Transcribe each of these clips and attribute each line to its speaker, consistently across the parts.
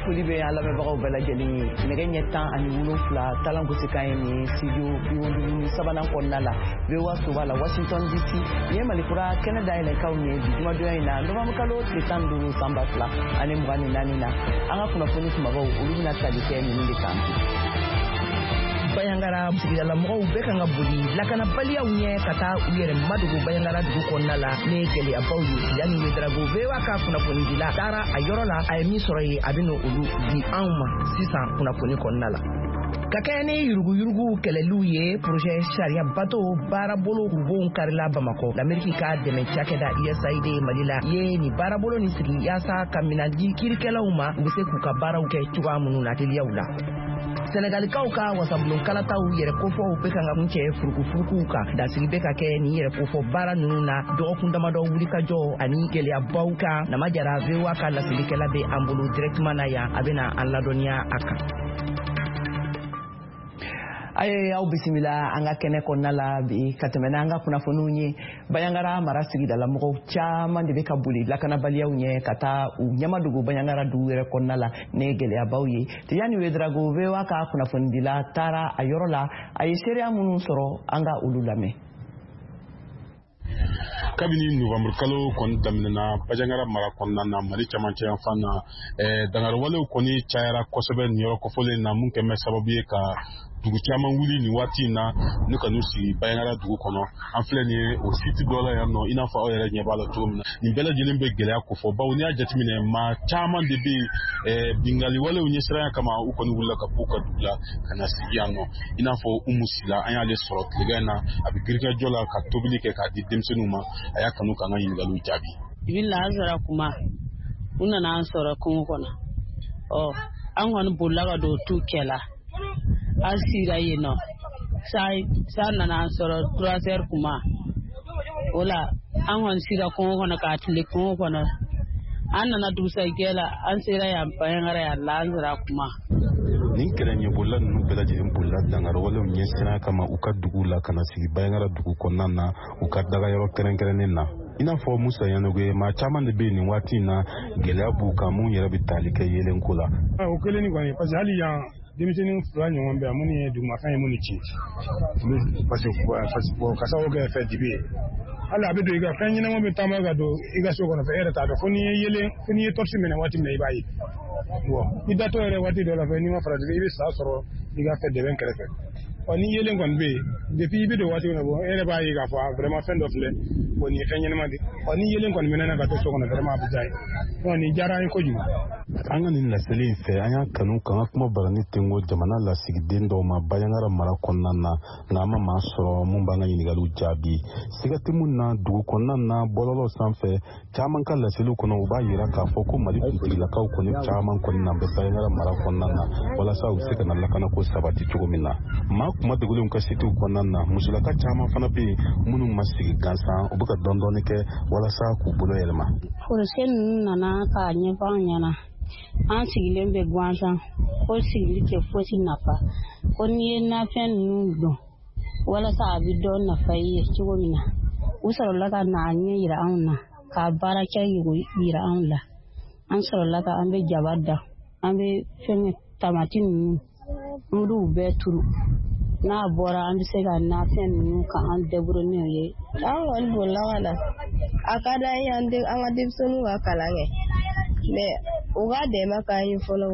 Speaker 1: foli bɛ an lamɛnbagaw bɛɛ lajɛlen ye nɛgɛ ɲɛ 17 Talan Gosikan ye nin studio 73 kɔnɔna la VOA Soba la Washington DC ni ye Malikura kɛnɛ dayɛlɛnkaw ye bi jumadonya in na novembre kalo tile 15 san 2024 na an ka kunnafoni kumabaw olu bɛna tali kɛ nin de kan. Bayangara sigidala mɔgɔw bɛɛ kan ka boli lakanabaliyaw ɲɛ ka taa u yɛrɛ madogo Bayangara dugu kɔnɔna la ne gɛlɛyabaw ye yanni Wedrago VOA ka kunnafoni dila taara a yɔrɔ la a ye min sɔrɔ ye a bɛna olu di anw ma sisan kunnafoni kɔnɔna la. Ka kɛ ni yuruguyurugu kɛlɛliw ye projet sariya bato baarabolo kurubonw karila Bamakɔ l'Amérique ka dɛmɛ cakɛda USAID Mali la ye ni baarabolo ni sigi yaasa ka minɛdi kirikɛlaw ma u bɛ se k'u ka baaraw kɛ cogoya minnu na teliyaw la. Senegalikaw ka wasabulon kalataw yɛrɛ kofɔw bɛ kan ka kun cɛ furukufurukuw kan dasigi bɛ ka kɛ ni yɛrɛ kofɔ baara ninnu na dɔgɔkun damadɔ wulikajɔ ani gɛlɛyabaw kan nama jara VOA ka lasilikɛla bɛ an bolo directement na yan a bɛna an ladɔnniya a kan. Aye aw bisimila an ka kɛnɛ kɔnɔna la bi ka tɛmɛ n'an ka kunnafoniw ye Bayangara mara sigidala mɔgɔw caman de bɛ ka boli lakanabaliyaw ɲɛ ka taa u ɲɛmadogo Bayangara dugu yɛrɛ kɔnɔna la ne gɛlɛyabaw ye yanni Wedrago VOA ka kunnafoni dila taara a yɔrɔ la a ye seereya minnu sɔrɔ an ka olu lamɛn.
Speaker 2: Kabini novembre kalo kɔni daminɛna Bayangara mara kɔnɔna na Mali camancɛ yan fan na dangarewalew kɔni cayara kosɛbɛ nin yɔrɔ kɔfɔlen na mun kɛmɛ sababu ye ka dugu caman wuli nin waati in na ne ka n'u sigi Bayangara dugu kɔnɔ an filɛ nin ye o site dɔ la yan nɔ i n'a fɔ aw yɛrɛ ɲɛ b'a la cogo min na nin bɛɛ lajɛlen bɛ gɛlɛya ko fɔ bawo n'i y'a jateminɛ maa caman de bɛ bingaliwalew ɲɛsiranya kama u kɔni wulila ka b'u ka dugu la ka na sigi yan nɔ i n'a fɔ Umu Sila an y'ale sɔrɔ tilegan in na a bɛ girikajɔ la ka tobili kɛ k'a di denmisɛnninw ma a y'a kanu k'an ka ɲininkaliw jaabi.
Speaker 3: Ibila an sɔrɔ kuma u nana an sɔrɔ kungo kɔnɔ an kɔni bolila ka don tu kɛla an sigira yen nɔ sa nana an sɔrɔ 3 heures kuma o la an kɔni sigira kungo kɔnɔ k'a tile kungo kɔnɔ an nana dugusajɛ la an sera yan Bayangara yan la an sɔrɔ kuma.
Speaker 2: Nin kɛlɛ bolila ninnu bɛɛ lajɛlen bolila dangarewalew ɲɛsiranya kama u ka dugu la ka na sigi Bayangara dugu kɔnɔna na u ka daga yɔrɔ kɛrɛnkɛrɛnnen na i n'a fɔ Musa Yanogo ye maa caman de bɛ nin waati in na gɛlɛya b'u kan mun yɛrɛ bɛ tali kɛ yelenko la.
Speaker 4: O kelen ni kɔni parce que hali yan denmisɛnnin fila ɲɔgɔn bɛ yan minnu ye dugumafɛn ye minnu ci parce que ka sababu kɛ fɛn dibi ye hali a bɛ don i ka fɛn ɲɛnama bɛ taama ka don i ka so kɔnɔ fɛ e yɛrɛ t'a dɔn fo n'i ye torche minɛ waati min na i b'a ye i datɔ yɛrɛ waati dɔ la fɛ n'i ma farati i bɛ sa sɔrɔ i ka fɛn dɛbɛn kɛrɛfɛ ni yelen kɔni bɛ yen depuis i bɛ don waati min na e yɛrɛ b'a ye k'a fɔ vraiment fɛn dɔ filɛ nin ye fɛn ɲɛnama de ni yelen kɔni minɛ na ka to so kɔnɔ vraiment a bɛ diya ye nin diyara an ye kojugu.
Speaker 2: An ka nin laseli in fɛ an y'a kanu k'an ka kuma barani tengo jamana lasigiden dɔw ma Bayangara mara kɔnɔna na nka an ma maa sɔrɔ mun b'an ka ɲininkaliw jaabi siga tɛ mun na dugu kɔnɔna na bɔlɔlɔ sanfɛ caman ka laseliw kɔnɔ u b'a yira k'a fɔ ko Mali kuntigilakaw kɔni caman kɔni na bɛ Bayangara mara kɔnɔna na walasa u bɛ se ka na lakana ko sabati cogo min na maa kuma dogolenw ka sitiw kɔnɔna na musolaka caman fana bɛ yen minnu ma sigi gansan u bɛ ka dɔɔni kɛ walasa k'u bolo yɛlɛma.
Speaker 3: Forosiyɛn ninnu nana k'a ɲɛfɔ an ɲɛna an sigilen bɛ gansan ko sigili tɛ fosi nafa ko n'i ye nafɛn ninnu dɔn walasa a bɛ dɔ nafa i ye cogo min na u sɔrɔla ka na ɲɛ yira anw na ka baara kɛ yira anw la an sɔrɔla ka an bɛ jaba da an bɛ fɛn tamati ninnu n'olu bɛɛ turu n'a bɔra an bɛ se ka nafɛn ninnu ka an débrouiller n'o ye. An kɔni bolila ka na a ka d'an ye an ka denmisɛnninw ka kalan kɛ mais u ka dɛmɛ k'an ye fɔlɔ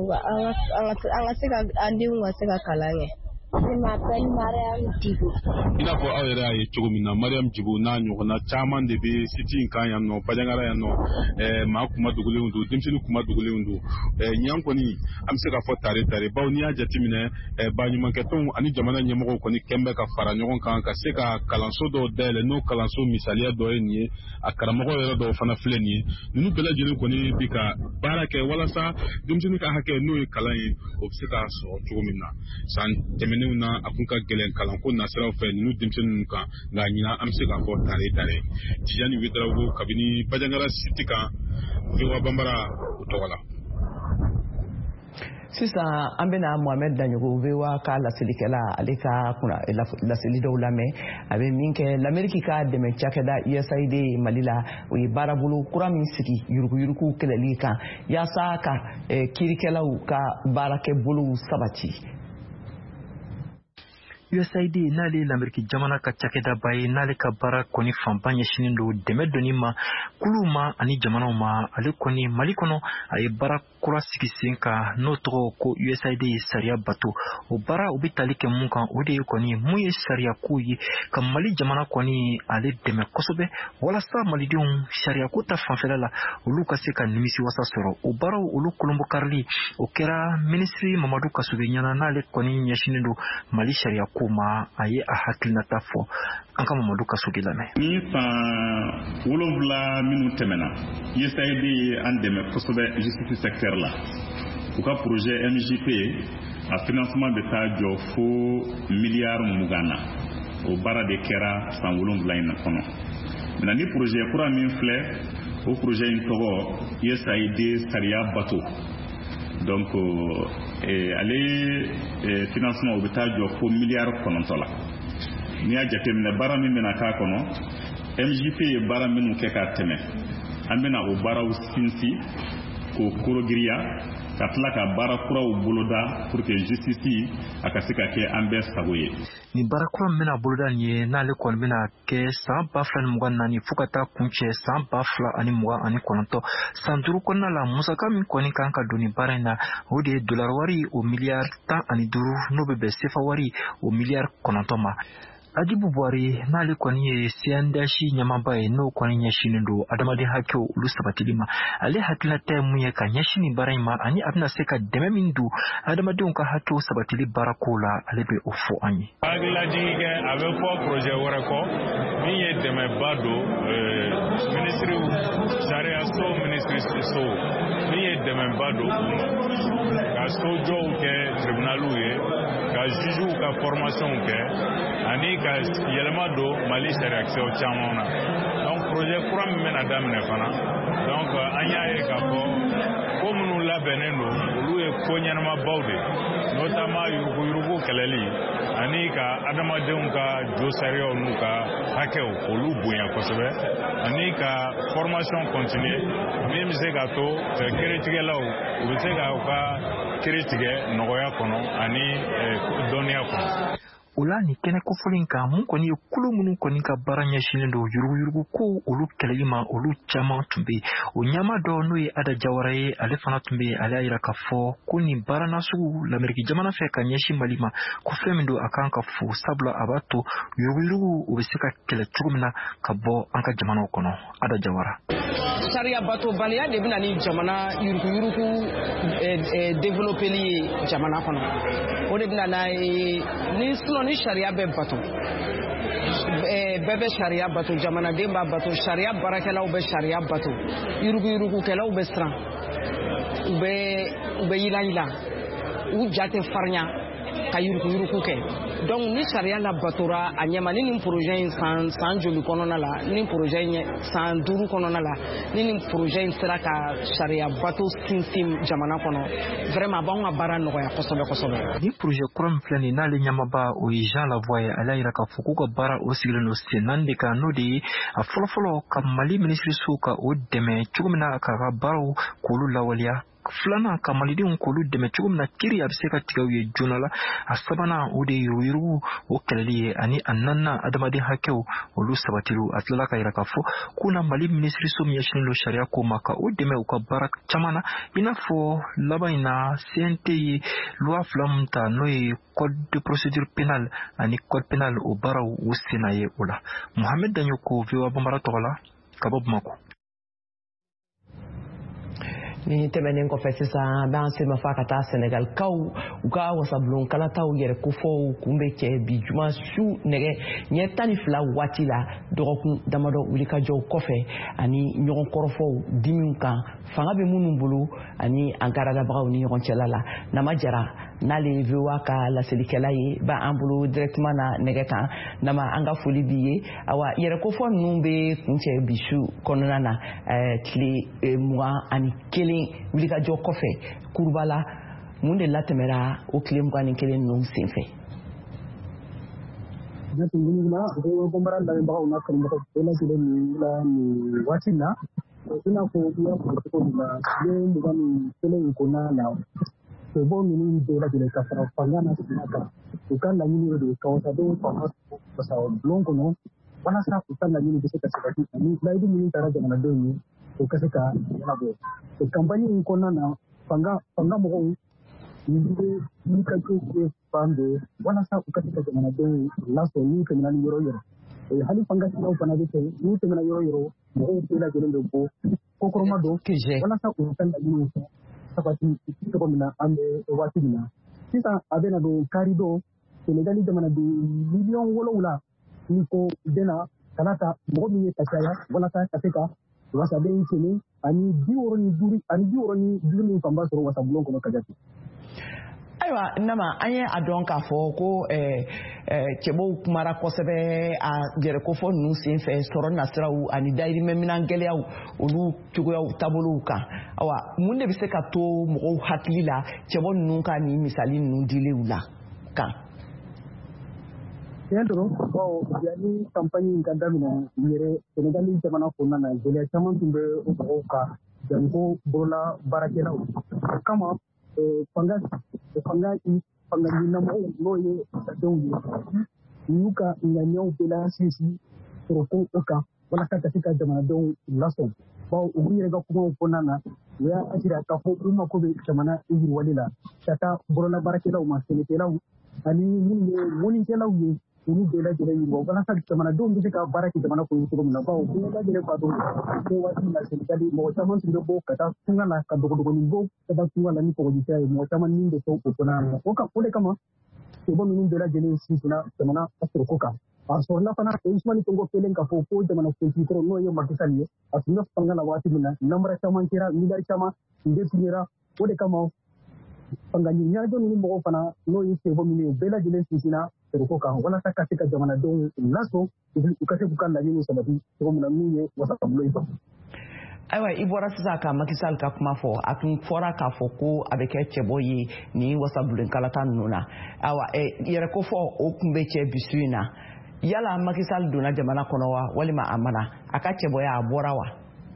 Speaker 3: an ka se ka an denw ka se ka kalan kɛ. Je m'appelle Mariam Djibo.
Speaker 2: I n'a fɔ aw yɛrɛ y'a ye cogo min na Mariam Djibo n'a ɲɔgɔnna caman de bɛ site in kan yan nɔ Bayangara yan nɔ maa kuma dogolenw don denmisɛnnin kuma dogolenw don ɲan kɔni an bɛ se ka fɔ tare bawo n'i y'a jateminɛ baɲumankɛtɔnw ani jamana ɲɛmɔgɔw kɔni kɛn bɛ ka fara ɲɔgɔn kan ka se ka kalanso dɔw dayɛlɛ n'o kalanso misaliya dɔ ye nin ye a karamɔgɔ yɛrɛ dɔw fana filɛ nin ye ninnu bɛɛ lajɛlen kɔni bi ka baara kɛ walasa denmisɛnnin ka hakɛ n'o ye kalan ye o bɛ se ka sɔrɔ cogo min na san tɛmɛnenw na a kun ka gɛlɛn kalanko nasiraw fɛ ninnu denmisɛnninw kan nka ɲina an bɛ se k'a fɔ tare Tijani Wedrago kabini Bayangara site kan VOA Bambara o tɔgɔ la.
Speaker 1: sisan an bɛna Mohamed Danyogo VOA ka lasilikɛla ale ka laseli dɔw lamɛn a bɛ min kɛ l'Amérique ka dɛmɛ cakɛda USAID Mali la o ye baarabolo kura min sigi yuruguyurugu kɛlɛli kan yaasa ka kiirikɛlaw ka baarakɛbolow sabati.
Speaker 5: USAID n'ale l'Amérique jamana ka cakɛda ba ye n'ale ka baara kɔni fanba ɲɛsinin don dɛmɛ donni ma kuluw ma ani jamanaw ma ale kɔni Mali kɔnɔ a ye baara kura sigi sen kan n'o tɔgɔ ko USAID sariya bato o baara u bɛ tali kɛ mun kan o de ye kɔni mun ye sariya ko ye ka Mali jamana kɔni ale dɛmɛ kosɛbɛ walasa malidenw sariya ko ta fanfɛla la olu ka se ka nimisi wasa sɔrɔ o baaraw olu kolonbo karili o kɛra ministre Mamadu Kasube ɲana n'ale kɔni ɲɛsinin don Mali sariya ma a ye a hakilinata fɔ an ka Mamadu Kasube lamɛn.
Speaker 6: Ni san 7 minnu tɛmɛna USAID an dɛmɛ kosɛbɛ justice secteur la u ka projet MJP a financement bɛ taa jɔ fo miliyari 20 na o baara de kɛra san 7 in kɔnɔ. Maintenant ni projet kura min filɛ o projet in tɔgɔ USAID sariya bato donc ale financement o bɛ taa jɔ fo miliyari 9 la n'i y'a jateminɛ baara min bɛna k'a kɔnɔ MJP ye baara minnu kɛ ka tɛmɛ an bɛna o baaraw sinsin k'o korogiriya ka tila ka baara kuraw boloda pour que justice a ka se ka kɛ an bɛɛ sago ye.
Speaker 5: Ni baara kura min bɛna boloda nin ye n'ale kɔni bɛna kɛ san 2024 fo ka taa kuncɛ san 2029 san 5 kɔnɔna la musaka min kɔni kan ka don ni baara in na o de ye dollar wari o miliyari 15 n'o bɛ bɛn sefa wari o miliyari 9 ma. Adibu Buhari n'ale kɔni ye CNDH ɲamaba ye n'o kɔni ɲɛsinin don adamaden hakɛw olu sabatili ma ale hakilinata ye mun ye ka ɲɛsin nin baara in ma ani a bɛna se ka dɛmɛ min don adamadenw ka hakɛw sabatili baara ko la ale bɛ o fɔ an ye.
Speaker 2: Hakililajigin kɛ a bɛ fɔ projet wɛrɛ kɔ min ye dɛmɛba don ministriw sariya so ministri so min ye dɛmɛba don ka sojɔw kɛ tribunaliw ye ka jugew ka formation kɛ ani ka yɛlɛma don Mali sariyakisɛw caman na donc projet kura min bɛna daminɛ fana donc an y'a ye k'a fɔ ko minnu labɛnnen don olu ye ko ɲɛnamabaw de notamment yuruguyurugu kɛlɛli ani ka adamadenw ka jo sariyaw n'u ka hakɛw olu bonya kosɛbɛ ani ka formation continue min bɛ se ka to kiiritigɛlaw u bɛ se ka u ka kiiri tigɛ nɔgɔya kɔnɔ ani dɔnniya kɔnɔ.
Speaker 5: O la ni kɛnɛ kofɔlen kan mun kɔni ye kulo minnu kɔni ka baara ɲɛsinnen don yuruguyurugu ko olu kɛlɛli ma olu caman tun bɛ o ɲama dɔ n'o ye Ada Jawara ye ale fana tun bɛ ale y'a jira k'a fɔ ko nin baara nasugu l'Amérique jamana fɛ ka ɲɛsin Mali ma ko fɛn min don a kan ka fo sabula a b'a to yuruguyurugu o bɛ se ka kɛlɛ cogo min na ka bɔ an ka jamanaw kɔnɔ. Ada Jawara.
Speaker 1: Sariya batobaliya de bɛna ni jamana yuruguyurugu développeli ye jamana kɔnɔ o de bɛna n'a ye ni sariya bɛ bato bɛɛ bɛ sariya bato jamanaden b'a bato sariya baarakɛlaw bɛ sariya bato yuruguyurugukɛlaw bɛ siran u bɛ yilayila u ja tɛ farinya ka yuruguyurugu kɛ donc ni sariya la batora a ɲɛma ni nin projet in san joli kɔnɔna la ni projet in san 5 kɔnɔna la ni nin projet in sera ka sariya bato sinsin jamana kɔnɔ vraiment a b'anw ka baara nɔgɔya kosɛbɛ kosɛbɛ.
Speaker 5: Ni projet kura min filɛ nin n'ale ɲamaba o ye Jean Lavoie ye ale y'a jira k'a fɔ k'u ka baara o sigilen don sen 4 de kan n'o de ye a fɔlɔfɔlɔ ka Mali ministre so ka o dɛmɛ cogo min na k'a ka baaraw k'olu lawaleya filanan ka malidenw k'olu dɛmɛ cogo min na kiiri a bɛ se ka tigɛ u ye joona la a sabanan o de ye yuruguyurugu o kɛlɛli ye ani a naaninan adamaden hakɛw olu sabatiliw a tilala ka jira k'a fɔ k'u na Mali ministre so min ɲɛsinnen don sariya ko ma ka o dɛmɛ u ka baara caman na i n'a fɔ laban in na CNT ye loi 2 min ta n'o ye code de procédure pénale ani code pénal o baaraw u senna ye o la. Mohamed Danyogo VOA Bambara tɔgɔ la ka bɔ Bamako.
Speaker 1: Ni tɛmɛnen kɔfɛ sisan b'an sema fa ka taa Senegal kaw u ka wasabulon kalataw yɛrɛ kofɔw kun bɛ kɛ bi juma su nɛgɛ ɲɛ 12 waati la dɔgɔkun damadɔ wulikajɔw kɔfɛ ani ɲɔgɔn kɔrɔfɔw dimiw kan fanga bɛ minnu bolo ani an karadabagaw ni ɲɔgɔn cɛla la Nama Jara n'ale VOA ka laselikɛla ye b'an bolo directement na nɛgɛ kan Nama an ka foli b'i ye awa yɛrɛ kofɔ ninnu bɛ kuncɛ bi su kɔnɔna na tile 21 wulikajɔ kɔfɛ Kurubala mun de latemera o tile 21 ninnu senfɛ.
Speaker 7: Ne tungulima ko bombara da ba una kan ba ko la sile ni la ni watina ina ko ya ko na le ngam tele ko na na ko bo ni de la de ka fara pangana na ka ko kan la ni de ko sa do ko sa blon ko no wana sa ko kan la ni de ka sa ka ni la du ni tara da na do ni ko ka ka na bo ko company ko na panga mo ni ka ko pande wana sa ko ka ka na do la so ni ka na ni yoro hali panga sa ko na de ni ka na yoro mo ko la de ko ko ma do wana sa ko kan la ni sabati ko mina ande watina sisa abena do karido Senegali jamana de million wolowula ni ko dena kanata mo mi takaya wala ta kafika wasa be yini ani diworo ni duri pamba so wasa bulon ko kajati.
Speaker 1: Aiwa nama anye adon ka fo ko chebo kumara kosebe a gere ko fo nu sin fe soro nasrawu ani dairi memina ngelew olu tugoyaw tabuluka awa munde bi se ka to mo hakilila chebo nu ka ni misali nu dilewula kan
Speaker 7: yandoro ko yani campagne ngandamina yere Senegali jamana ko na Nigeria chaman tumbe o ka jango bola barakela kama panga ni namo no ye dongi yuka nganyo bela sisi roko oka wala kata fika jamana don laso ba ubire ga kuma na ya ajira ka ko kuma ko be jamana iri walila tata bola barakela ma senetela ani muni kela wi ni bela jere yi mo wala kata jamana don be ka baraki jamana ko ko na ba ko la jere pa do ko wati na senetali mo chaman sindo bo kata tunga na ka dogo ni bo kata tunga la ni ko jita mo chaman ni de so ko na ko ka ko de kama ko bo ni bela jere sisi na jamana astro ko ka so na fana Usmani Tongo kelen ka fo ko jamana ko ci ko no ye makisali asuna pangala wati mina namra chaman kira milari chama inde pinira ko de kama pangani nyaado ni mo fana no ye se bo mini bela jele sisina ko ka wala ta ka tika jamana don laso ka se bukan la ni sabati ko mina ni ye wasa tablo ifa
Speaker 1: aiwa ibora sisa ka makisal ka kuma fo atun fora ka fo ko abeke cheboyi ni wasa bulen kala tan nuna awa yere ko fo o kumbe che bisuina yala makisal duna jamana kono wa walima amana akache boya abora wa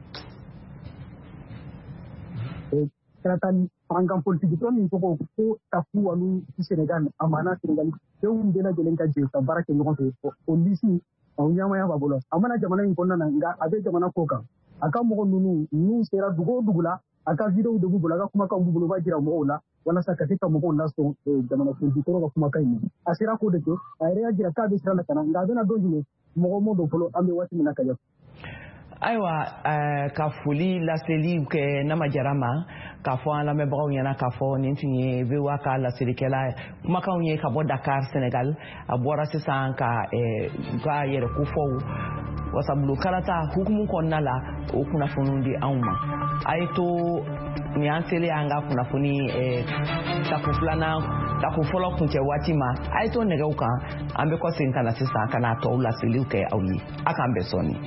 Speaker 7: Keratan panggang politik itu ni pokok ko tafu walu Senegal amana Senegal deum dela jelenka jeta barake ngoko kondisi au nyama ya babolo amana jamana ngona nga abe jamana koka aka mo nunu nu sera dugula aka video dugula ga kuma kan bubulo ba jira mo la wala sa katika mo na so jamana politik ko kuma kai ni asira ko de ko ayre jira ka be sera kana nga dona dojine mo do polo ambe wati mina kaja
Speaker 1: aiwa ka foli laseli ke na majarama ka fo ala me bawo yana ka fo ni tinye bewa ka laseli kala kuma ka unye ka bo Dakar Senegal abora sisan ka ga yere ku fo wasabulu karata hukumu konnala o kuna funundi auma aito ni ansele anga kuna funi takuflana takufolo kunche watima aito negeuka ambe ko sinkana sisan kana to laseli ke awli akambe soni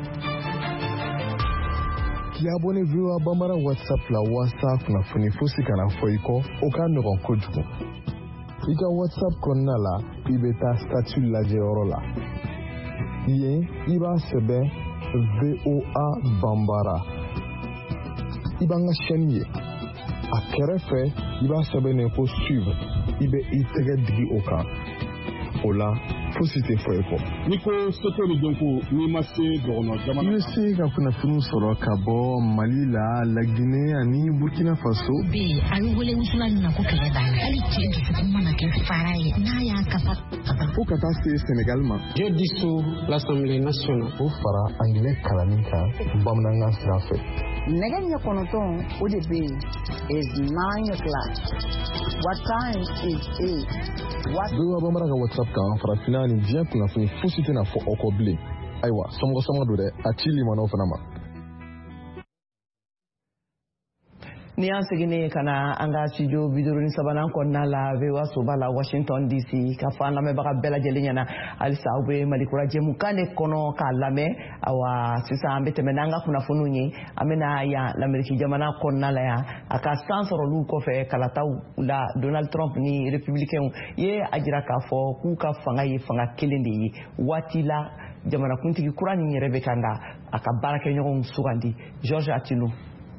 Speaker 8: Yabone viwa bambara WhatsApp la WhatsApp na funifusi kana foiko oka noron kojugu. Ika WhatsApp konna la ibeta statut la jeorola. Iye iba sebe VOA bambara. Iba nga chenye. A kerefe iba sebe neko suivre. Ibe itege digi oka. Ola fosite foiko.
Speaker 2: Niko soto ni donko ni masse dono jamana.
Speaker 8: Yese ka kuna funu soro kabo Mali la Guinée ani Burkina Faso.
Speaker 9: Be ayi wole usula na ko kele ba. Ali tiye su kuma na ke farai na ya kapa.
Speaker 8: Ko kata se Sénégal ma.
Speaker 10: Je dissous l'Assemblée nationale.
Speaker 8: Ko fara anglais kalaninka bamnanga srafe.
Speaker 11: Neganya konoton ODB is 9 o'clock. What time is it?
Speaker 8: Bewa bambara ka WhatsApp kan farafina ni diya kuna funi fusite na fo okoble. Aiwa, songo do de achili mano fanama.
Speaker 1: ni an seginne kana an ka studio biduruni sabanan kɔnɔna la VOA soba la Washington DC ka fɔ an lamɛnbaga bɛɛ lajɛlen ɲɛna halisa aw bɛ Malikura jɛmukan de kɔnɔ k'a lamɛn awa sisan an bɛ tɛmɛ n'an ka kunnafoniw ye an bɛna yan l'Amérique jamana kɔnɔna la yan a ka san sɔrɔliw kɔfɛ kalataw la Donald Trump ni républicains ye a jira k'a fɔ k'u ka fanga ye fanga kelen de ye waati la jamanakuntigi kura nin yɛrɛ bɛ kan a ka baarakɛɲɔgɔnw sugandi George Atilo.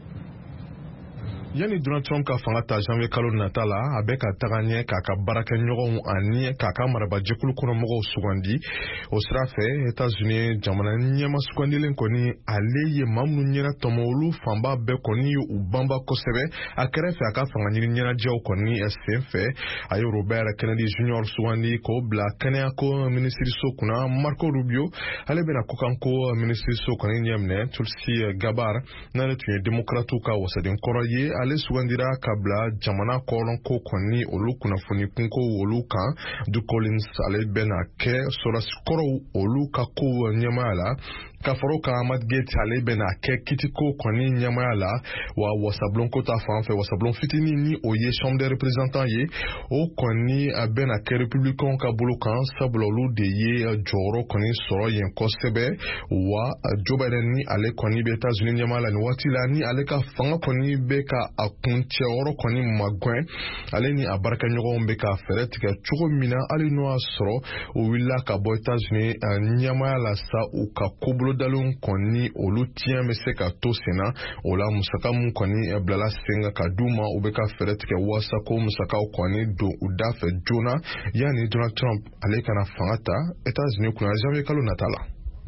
Speaker 8: Yani Donald Trump ka fanga ta janvier kalo nata la a bɛ ka taga ɲɛ k'a ka baarakɛɲɔgɔnw ani k'a ka marabajɛkulu kɔnɔmɔgɔw sugandi o sira fɛ États-Unis jamana ɲɛma sugandilen kɔni ale ye maa minnu ɲɛna tɔmɔ olu fanba bɛɛ kɔni ye u banba kosɛbɛ a kɛrɛfɛ a ka fanga ɲini ɲɛnajɛw kɔni sen fɛ a ye Robert Kennedy Jr sugandi k'o bila kɛnɛyako minisiriso kunna Marco Rubio ale bɛna kokanko minisiriso kɔni ɲɛminɛ Tulsi Gabbard n'ale tun ye démocrates ka wasaden kɔrɔ ye ale sugandira ka bila jamana kɔlɔnko kɔni olu kunnafoni kunko olu kan du Collins ale bɛna kɛ sɔrɔsikɔrɔw olu ka ko ɲɛmaya la ka faro ka Matt Gaetz ale bɛna kɛ kitiko kɔni ɲɛmaya la wa wasablonko ta fanfɛ wasablon fitini ni o ye chambre des représentants ye o kɔni bɛna kɛ républicain ka bolo kan sabula olu de ye jɔyɔrɔ kɔni sɔrɔ yen kosɛbɛ wa Joe Biden ni ale kɔni bɛ États-Unis ɲɛmaya la ni waati la ni ale ka fanga kɔni bɛ ka a kuncɛyɔrɔ kɔni magwɛn ale ni a baarakɛɲɔgɔnw bɛ ka fɛɛrɛ tigɛ cogo min na hali n'o y'a sɔrɔ o wulila ka bɔ États-Unis ɲɛmaya la sa u ka kobolodaliw kɔni olu tiɲɛ bɛ se ka to sen na o la musaka mun kɔni bilala sen ka d'u ma u bɛ ka fɛɛrɛ tigɛ walasa ko musakaw kɔni don u da fɛ joona yanni Donald Trump ale kana fanga ta États-Unis kunna janvier kalo nata la.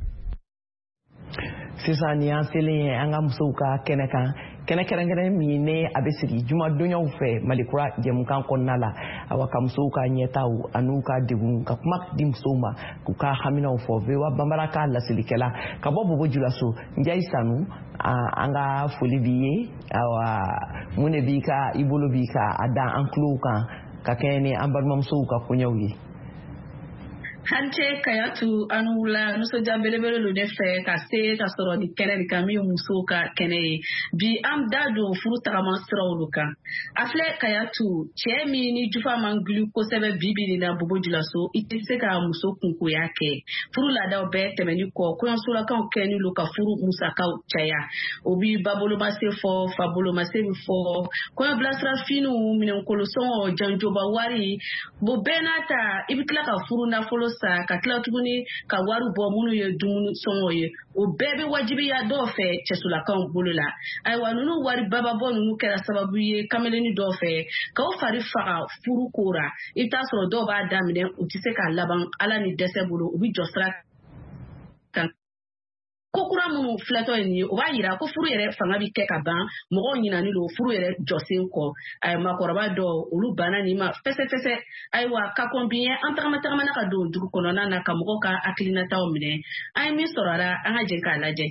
Speaker 1: Sisan ni an selen ye an ka musow ka kɛnɛ kan kɛnɛ kɛrɛnkɛrɛn min ne a bɛ sigi jumadonyaw fɛ Malikura jɛmukan kɔnɔna la awa ka musow ka ɲɛtaw an'u ka degun ka kuma di musow ma k'u ka haminaw fɔ VOA Banbara ka lasilikɛla ka bɔ Bobo Julaso Njayi Sanu an ka foli b'i ye awa mun de b'i ka i bolo b'i ka a da an tulow kan ka kɛɲɛ ni an balimamusow ka koɲɛw ye.
Speaker 12: Hante Kayatu anula nusoja belebele lo ne fɛ ka se ka sɔrɔ ni kɛnɛ de kan min muso ka kɛnɛ ye bi an da don furu tagama siraw lo kan a filɛ Kayatu cɛ min ni jufa man gili kosɛbɛ bibi na Bobo Julaso i tɛ se ka muso kunkoya kɛ furu laadaw bɛɛ tɛmɛni kɔ kɔɲɔsolakaw kɛni lo ka furu musakaw caya o bi babolomase fɔ fabolomase bi fɔ kɔɲɔ bilasira finiw minɛnkolosɔngɔ janjoba wari bo bɛɛ n'a ta i bi tila ka furu nafolo sa ka tila tuguni ka wari bɔ minnu ye dumuni sɔngɔ ye o bɛɛ bɛ wajibiya dɔw fɛ cɛsolakaw bolo la ayiwa ninnu wari bababɔ ninnu kɛra sababu ye kameleni dɔw fɛ k'aw fari faga furu kora i t'a sɔrɔ dɔw b'a daminɛ u tɛ se k'a laban ala ni dɛsɛ bolo u bi jɔ sira kan kokura minnu filɛtɔ ye nin ye o b'a yira ko furu yɛrɛ fanga bi kɛ ka ban mɔgɔw ɲinani don furu yɛrɛ jɔsen kɔ makɔrɔba dɔw olu banna nin ma fɛsɛfɛsɛ ayiwa ka kɔn bi an tagama ka don dugu kɔnɔna na ka mɔgɔw ka hakilinataw minɛ an ye min sɔrɔ a la an ka jɛ k'a lajɛ.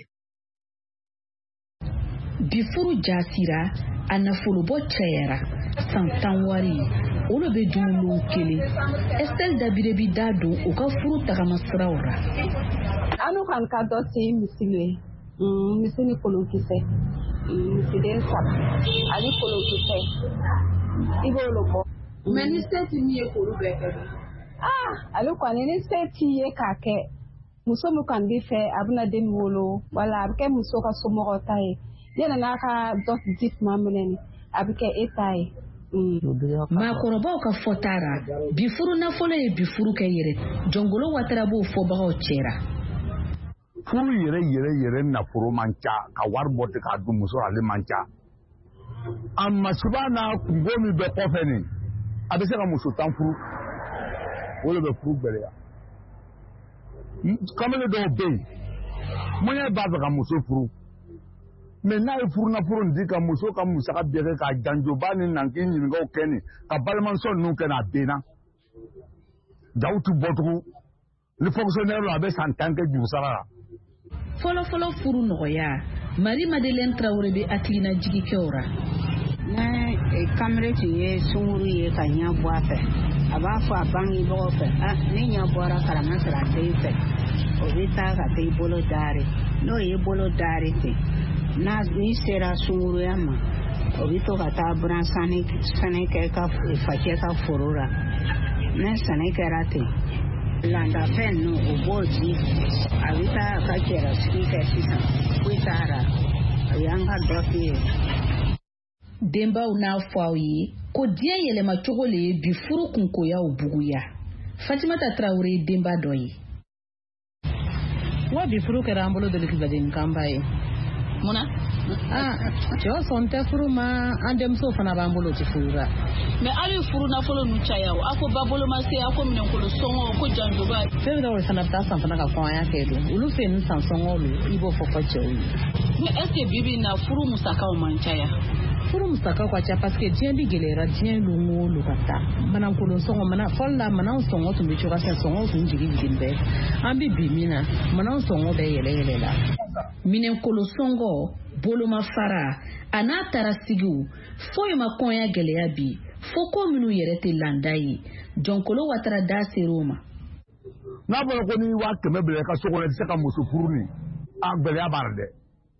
Speaker 13: Bi furu jasira a nafolobɔ cɛyara san 10 wari olu bɛ dumuni kelen Estelle Dabire bi da don u ka furu tagama siraw la.
Speaker 14: Anu kan ka dɔ se misile misi ni kolonkisɛ misiden 3 ani kolonkisɛ i b'olu bɔ.
Speaker 12: Mais ni se ti min ye k'olu bɛɛ kɛ don.
Speaker 14: Ale kɔni ni se t'i ye k'a kɛ muso min kan b'i fɛ a bɛna den wolo wala a bɛ kɛ muso ka somɔgɔw ta ye yanni n'a ka dɔ di tuma minɛ a bɛ kɛ e ta ye.
Speaker 13: Maakɔrɔbaw ka fɔta ra bi furu nafolo ye bi furu kɛ yɛrɛ Jɔngolo Watara b'o fɔbagaw cɛra.
Speaker 15: Furu yɛrɛ nafolo man ca ka wari bɔ ten k'a dun muso ale man ca a masuba n'a kungo min bɛ kɔfɛ nin a bɛ se ka muso 10 furu o de bɛ furu gɛlɛya kamalen dɔw bɛ yen mɔɲɛ b'a fɛ ka muso furu mais n'a ye furu nafolo nin di ka muso ka musaka bɛɛ kɛ ka janjoba ni nanki ɲininkaw kɛ nin ka balimamuso ninnu kɛ nin a benna jaw tɛ bɔ tugun ni fonctionnaire a bɛ san 10 kɛ jurusara la.
Speaker 13: Fɔlɔfɔlɔ furu nɔgɔya Marie Madeleine Traoré bɛ hakilina jigikɛw ra.
Speaker 11: Ne kamere tun ye sunkuru ye ka ɲɛ bɔ a fɛ a b'a fɔ a bangebagaw fɛ ne ɲɛ bɔra kalama sara den fɛ o bɛ taa ka taa i bolo daari n'o ye bolo daari ten n'i sera sunkuruya ma o bɛ to ka taa buran sɛnɛ kɛ ka facɛ ka foro la ne sɛnɛ kɛra ten landafɛn ninnu o b'o di a bɛ taa a ka cɛlasigi kɛ sisan foyi t'a la o y'an ka dɔ f'i ye.
Speaker 13: denbaw n'a fɔ aw ye ko diɲɛ yɛlɛma cogo le ye bi furu kunkoyaw buguya. Fatimata Traoré ye denba dɔ ye.
Speaker 16: wa bi furu kɛra an bolo delikibadenkanba ye. Munna? Cɛw sɔn tɛ furu ma, an denmuso fana b'an bolo tɛ furu la.
Speaker 12: Mais hali furu nafolo nu caya o, a ko ba bolo ma se, a ko minɛnkolo sɔngɔ, ko janjoba.
Speaker 16: Fɛn dɔw fana bɛ taa san fana ka kɔɲɔya kɛ don. Olu fɛ nin san sɔngɔ lu, i b'o fɔ cɛw ye.
Speaker 12: Mais est-ce que bibi na furu musakaw man caya?
Speaker 16: Furu musakaw ka ca parce que diɲɛ bi gɛlɛyara diɲɛ lu o lu ka taa. Manankolon sɔngɔ mana fɔlɔ la manan sɔngɔ tun bɛ cogoya fɛ sɔngɔ tun jigin bɛɛ. An bi bi min na manan sɔngɔ bɛ yɛlɛ la.
Speaker 13: Minɛnkolo sɔngɔ, boloma fara, a n'a taara sigiw, foyi ma kɔɲɔ gɛlɛya bi, fo ko minnu yɛrɛ tɛ landa ye. Jɔnkolo Watara da ser'o ma.
Speaker 15: N'a fɔra ko n'i waa 100 bila i ka so kɔnɔ i tɛ se ka muso furu ni a gɛlɛya b'a la dɛ.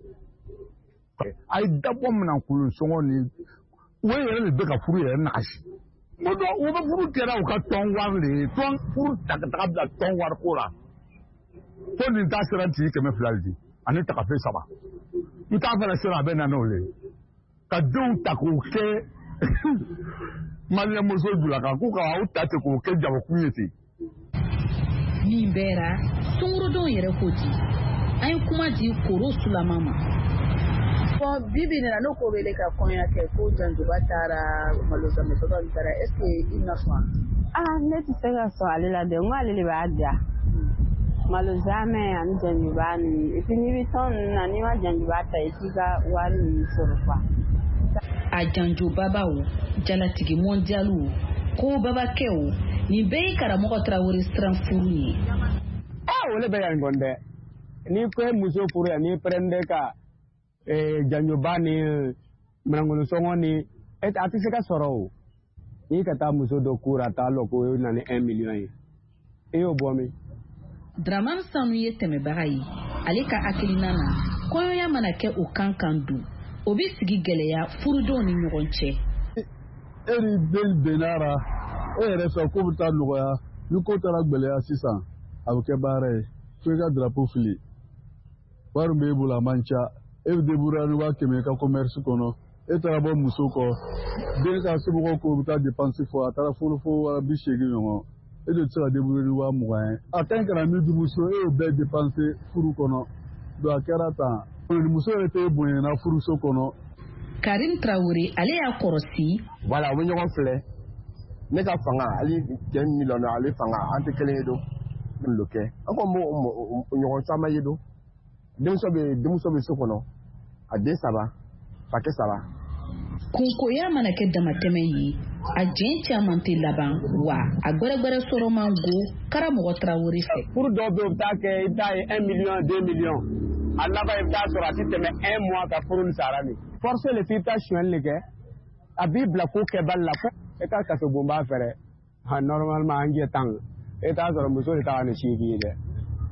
Speaker 15: A ye dabɔ minɛnkolon sɔngɔ ni o yɛrɛ de bɛ ka furu yɛrɛ nagasi. O bɛ furu kɛra u ka tɔn wari de ye, furu ta ka taga bila tɔn wari ko la. Fo nin ta sera ti 200 di ani tagafe 3. I t'a fɛnɛ sera a bɛ na n'o le. Ka denw ta k'o kɛ maliyɛn muso jula kan k'u ka aw ta ten k'o kɛ jagokun ye ten.
Speaker 13: Nin bɛɛ la sungurudenw yɛrɛ ko di. An ye kuma di Koro Sulama ma.
Speaker 11: Bibi nana n'o ko wele ka kɔɲɔ kɛ ko janjoba taara malozamɛtɔ dɔ taara est-ce que i na sɔn?
Speaker 14: Ne tɛ se ka sɔn ale la dɛ, n ko ale de b'a diya. Malozamɛ ani janjoba ni et puis n'i bɛ tɔn ninnu na n'i ma janjoba ta i k'i ka wari ninnu sɔrɔ quoi.
Speaker 13: A janjobabaw, jalatigi mondialu, ko babakɛw, nin bɛɛ ye karamɔgɔ Traoré siran furu ye.
Speaker 7: O le bɛ yan kɔni dɛ. N'i ko ye muso furu yan n'i pɛrɛnde ka janjoba ni minɛnkolon sɔngɔ ni a tɛ se ka sɔrɔ o. N'i ka taa muso dɔ kura a t'a lɔ ko na ni 1 million ye. I y'o bɔ min?
Speaker 13: Dramane Sanu ye tɛmɛbaga ye. Ale ka hakilina na kɔɲɔya mana kɛ o kan dun o bɛ sigi gɛlɛya furudenw ni ɲɔgɔn cɛ.
Speaker 17: E ni den bɛnnara e yɛrɛ fɛ ko bɛ taa nɔgɔya ni ko taara gɛlɛya sisan a bɛ kɛ baara ye fo i ka drapeau fili wari b'e bolo a man ca e bɛ débrouiller ni 100 ka commerce kɔnɔ e taara bɔ muso kɔ den ka somɔgɔw ko bɛ taa dépense fɔ a taara fo 80 ɲɔgɔn e de tɛ se ka débrouiller ni 20 ye a kan kana min di muso e y'o bɛɛ dépense furu kɔnɔ donc a kɛra tan muso yɛrɛ tɛ bonyana furuso kɔnɔ.
Speaker 13: Karim Traoré ale y'a kɔrɔsi.
Speaker 18: Voilà o bɛ ɲɔgɔn filɛ ne ka fanga hali 10 millions ale fanga an tɛ kelen ye don min lo kɛ an ko ɲɔgɔn caman ye don denmuso bɛ so kɔnɔ a den 3 fakɛ 3.
Speaker 13: Kunkoya mana kɛ damatɛmɛ ye a jɛn caman tɛ laban wa a gbɛrɛgbɛrɛ sɔrɔ man go karamɔgɔ Traoré fɛ.
Speaker 7: Furu dɔw bɛ yen u bɛ taa kɛ i bɛ taa ye 1 million 2 millions a laban i bɛ taa sɔrɔ a tɛ tɛmɛ 1 mois ka furu ni sara ni. Force le f'i bɛ taa sonyɛli de kɛ a b'i bila ko kɛbali la fo e ka kaso bonba fɛrɛ normalement an jɛ tan e t'a sɔrɔ muso de taga ni sigi ye dɛ.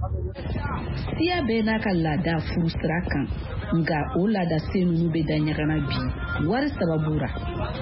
Speaker 13: Siya bɛɛ n'a ka laada furu sira kan nka o laada sen ninnu bɛ da ɲagana bi wari sababu ra.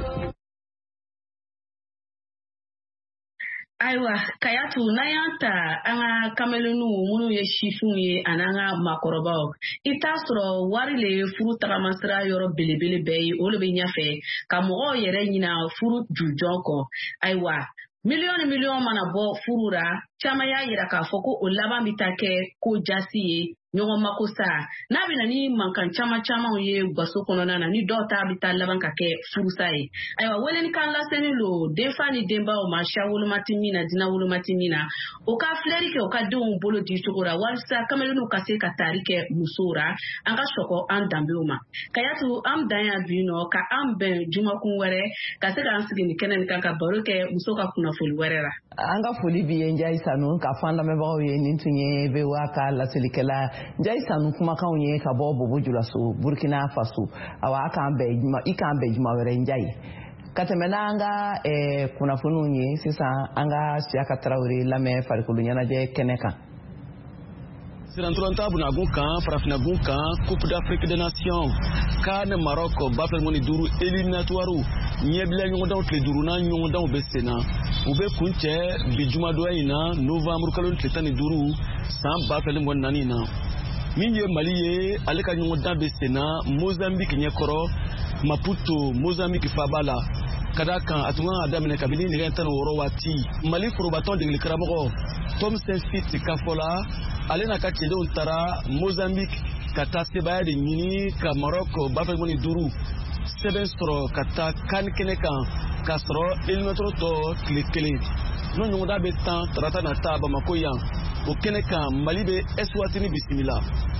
Speaker 12: Ayiwa Kayatu n'an y'an ta an ka kameleniw minnu ye sifinw ye ani an ka maakɔrɔbaw i t'a sɔrɔ wari le ye furu tagamasira yɔrɔ belebele bɛɛ ye o de bɛ ɲɛfɛ ka mɔgɔw yɛrɛ ɲina furu jujɔn kɔ. Ayiwa miliyɔn ni miliyɔn mana bɔ furu ra caman y'a yira k'a fɔ ko o laban bɛ taa kɛ ko jasi ye ɲɔgɔn mako sa n'a bɛ na ni mankan camanw ye gaso kɔnɔna na ni dɔw ta bɛ taa laban ka kɛ furusa ye. Ayiwa welelikan laseni lo denfa ni denbaw ma siya wolomati min na dina wolomati min na o ka filɛri kɛ o ka denw bolo di cogo ra walisa kameleniw ka se ka taari kɛ musow ra an ka sɔgɔ an danbew ma. Kayatu an dan y'a bi nɔ ka an bɛn jumakun wɛrɛ ka se k'an sigi ni kɛnɛ nin kan ka baro kɛ muso ka kunnafoni wɛrɛ ra.
Speaker 1: An ka foli bi ye Njayi Sanu ka fɔ an lamɛnbagaw ye nin tun ye VOA ka laselikɛla Njayi Sanu kumakanw ye ka bɔ Bobo Julaso Burkina Faso. Awa i k'an bɛn juma wɛrɛ Njayi. Ka tɛmɛ n'an ka kunnafoniw ye sisan an ka Siyaka Traoré lamɛn farikolo ɲɛnajɛ kɛnɛ kan.
Speaker 19: Siranturanta bunagun kan farafinagun kan Coupe d'Afrique des Nations kan Maroc bafel moni duru éliminatoire nyebla nyondaw tle duru na nyondaw be sena ube kunche bijuma do ina novembre kalon tletani duru san bafel mon nanina minye maliye aleka nyonda be sena Mozambique nyekoro Maputo Mozambique fabala kadakan atunga adamene kabili ni rentano wati Mali probaton de likramo Tom Saint-Fit kafola alena kachede untara Mozambique kata sebaya de nyini ka Maroc bafel moni duru sebestro kata kan kenekan kasro ilmetro to klikele no nyonda be tan trata na taba makoya o kenekan Mali be eswatini bisimila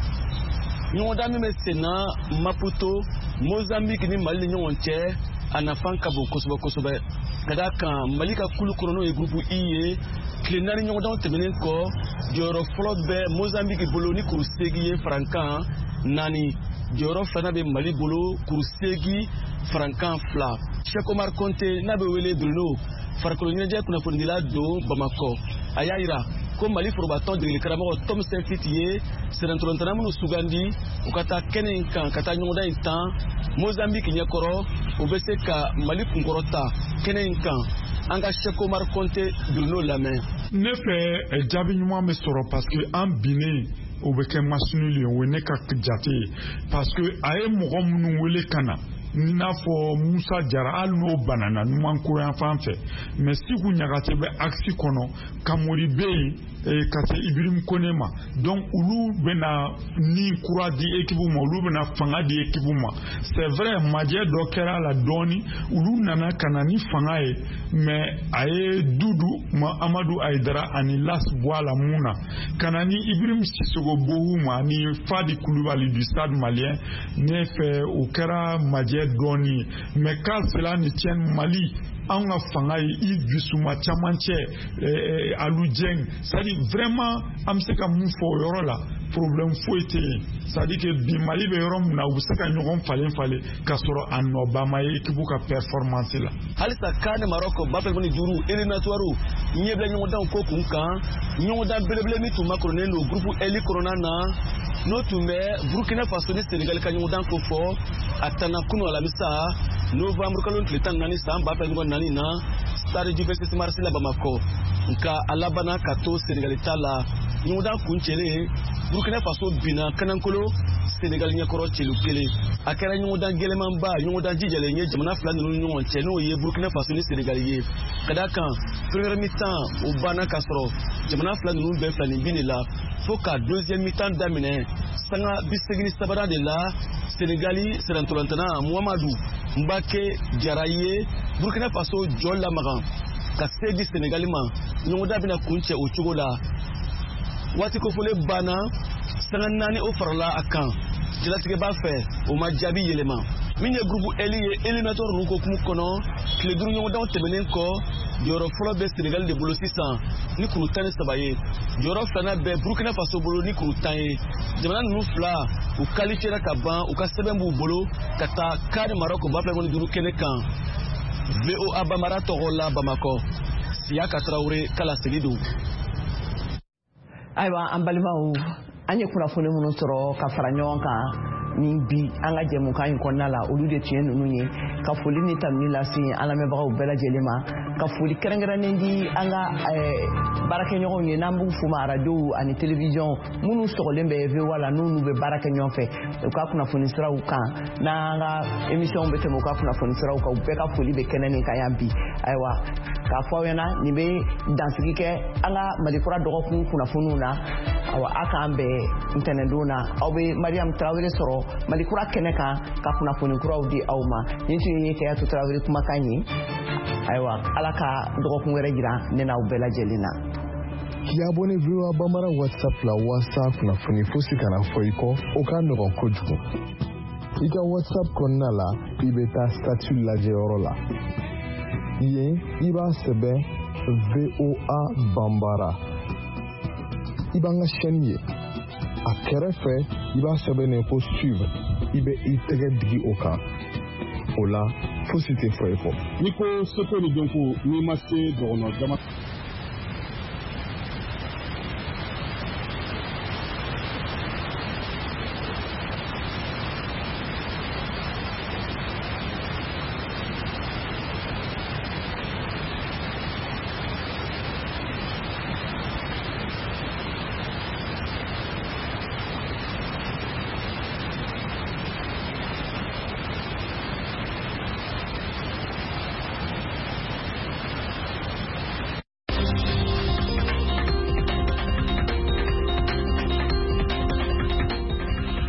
Speaker 19: nyonda me sena Maputo Mozambique ni Mali nyonche anafan kabo kosobe kadakan Mali ka kulu krono e groupe IE klenari nyonda temenen ko joro flobe Mozambique boloni kurusegi frankan nani joro fana be Mali bolo kurusegi frankan fla Cheikh Omar Konté nabe wele Bruno farkolonye je kuna fondila do Bamako ayaira ko Mali forbaton de likramo Tom Saint-Fit ye serentolantana mu sugandi ukata kenen kan kata nyonda intan Mozambique nyekoro obeseka Mali kunkorota kenen kan anga Cheikh Omar Konté Bruno Lamain
Speaker 20: ne fait jabi nyuma me soro parce que en Bénin o be ke masunuli o ne ka jate parce que aye mogo munu wele kana n'a fɔ Musa Jara hali n'o banana numan ko yan fan fɛ mais siku ɲagate bɛ aksi kɔnɔ Kamori bɛ yen ka se Ibrahim Kone ma donc olu bɛna ni kura di équipe ma olu bɛna fanga di équipe ma c'est vrai majɛ dɔ kɛra la dɔɔni olu nana kana ni fanga ye mais a ye Dudu Amadu Aidara ani Las Boala mun na kana ni Ibrahim Sissoko Bohu ma ni Fadi Kulubali du Stade Malien ne fɛ o kɛra majɛ doni mais quand cela ne tient Mali an ka fanga ye i dusuma caman cɛ Alu Dieng c'est-à-dire vraiment an bɛ se ka mun fɔ o yɔrɔ la problème foyi tɛ yen c'est-à-dire que bi Mali bɛ yɔrɔ min na u bɛ se ka ɲɔgɔn falen ka sɔrɔ a nɔba ma ye équipe ka performance la.
Speaker 19: halisa kan Maroc bafel moni duru éliminatoire ɲɛbila ɲɔgɔndan ko kun kan ɲɔgɔndan belebele min tun makoronen don groupe Eli kɔnɔna na n'o tun bɛ Burkina Faso ni Sénégal ka ɲɔgɔndan ko fɔ a tanna kunu alamisa novembre kalo tile 14 san bafel ɲɔgɔn nani na stade du 26 mars la Bamako nka alabana ka to Sénégal ta la ɲɔgɔndan kuncɛlen Burkina Faso bina kanankolo Sénégal ɲɛkɔrɔ celu kelen a kɛra ɲɔgɔndan gɛlɛmanba ɲɔgɔndan jijɛlen ye jamana fila ninnu ɲɔgɔn cɛ n'o ye Burkina Faso ni Sénégal ye ka da kan première mi-temps o banna ka sɔrɔ jamana fila ninnu bɛɛ filani bin de la fo ka deuxième mi-temps daminɛ sanga 87 de la Sénégali serentolantana Muhammadu Mbake Jara ye Burkina Faso jɔ lamagan ka se di Sénégali ma ɲɔgɔndan bɛna kuncɛ o cogo la waati kofole banna sanga 4 o farala a kan jelatigɛ b'a fɛ o ma jaabi yɛlɛma min ye groupe Eli ye éliminatoire ninnu kokumu kɔnɔ tile 5 ɲɔgɔndanw tɛmɛnen kɔ jɔyɔrɔ fɔlɔ bɛ Sénégal de bolo sisan ni kuru 13 ye jɔyɔrɔ filanan bɛ Burkina Faso bolo ni kuru 10 ye jamana ninnu fila u qualifiera ka ban u ka sɛbɛn b'u bolo ka taa kan Maroc bafɛ kɔni duuru kɛnɛ kan VOA Bambara tɔgɔ la Bamako Siyaka Traoré kala segi don.
Speaker 2: Ayiwa an balimaw an ye kunnafoni minnu sɔrɔ ka fara ɲɔgɔn kan ni bi an ka jɛmukan in kɔnɔna la olu de tun ye ninnu ye ka foli ni tanuni lase an lamɛnbagaw bɛɛ lajɛlen ma ka foli kɛrɛnkɛrɛnnen di an ka baarakɛɲɔgɔnw ye n'an b'u fo ma radio ani télévision minnu sɔgɔlen bɛ VOA la n'u bɛ baara kɛ ɲɔgɔn fɛ u ka kunnafoni siraw kan n'an ka émission bɛ tɛmɛ u ka kunnafoni siraw kan u bɛɛ ka foli bɛ kɛnɛ nin kan yan bi ayiwa k'a fɔ aw ɲɛna nin bɛ dansigi kɛ an ka Malikura dɔgɔkun kunnafoniw na awa a k'an bɛn ntɛnɛndon na aw bɛ Mariam Tarawele sɔrɔ Malikura kɛnɛ kan ka kunnafoni kuraw di aw ma nin tun ye Kɛyatu Tarawele kumakan ye ayiwa ala ka dɔgɔkun wɛrɛ jira ne n'aw bɛɛ lajɛlen na.
Speaker 8: K'i abonné VOA Bambara WhatsApp la walasa kunnafoni fosi kana fɔ i kɔ o ka nɔgɔn kojugu i ka WhatsApp kɔnɔna la i bɛ taa statut lajɛyɔrɔ la yen i b'a sɛbɛn VOA Bambara i b'an ka chaîne ye a kɛrɛfɛ i b'a sɛbɛnnen ko suivre i bɛ i tɛgɛ digi o kan o la fosi tɛ fɔ i kɔ.
Speaker 2: N'i ko soso ni donko n'i ma se dɔgɔnɔ jama